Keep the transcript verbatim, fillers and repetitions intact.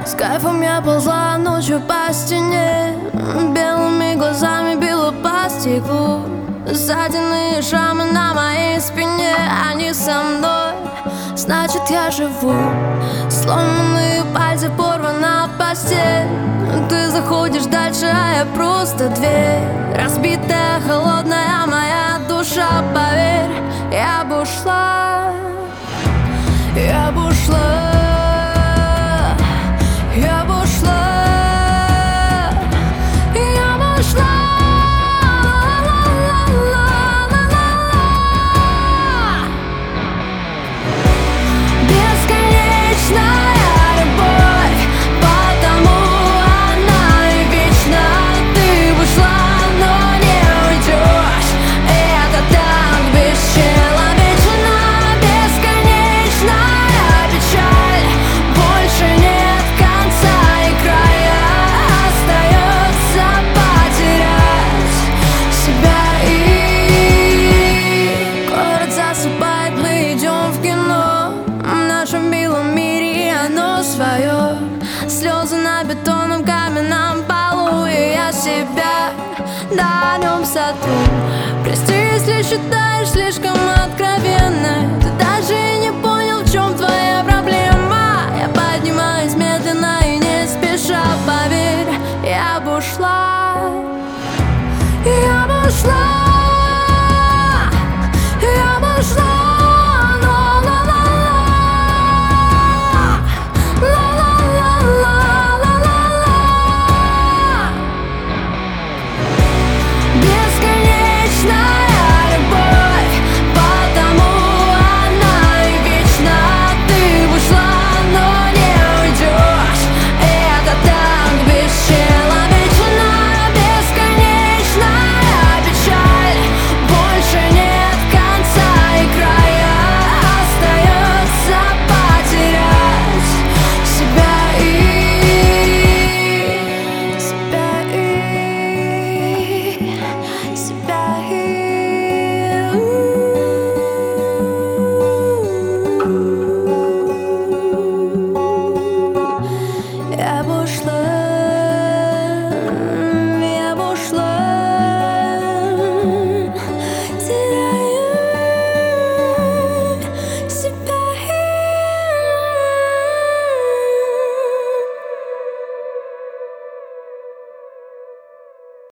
С кайфом я ползла ночью по стене, белыми глазами била по стеклу. Ссадины и шрамы на моей спине, они со мной, значит я живу. Сломанные пальцы, порвана постель. Ты заходишь дальше, а я просто дверь. Разбитая, холодная моя душа, поверь, я бы ушла, я бы ушла. Я бы ушла, я бы ушла. Бесконечная любовь, потому она и вечна. Ты бы ушла, но не уйдешь. Это так бесчеловечно. Бесконечная печаль, больше нет свое. Слезы на бетонном каменном полу, и я себя на нем сотру. Прости, если считаешь слишком откровенно.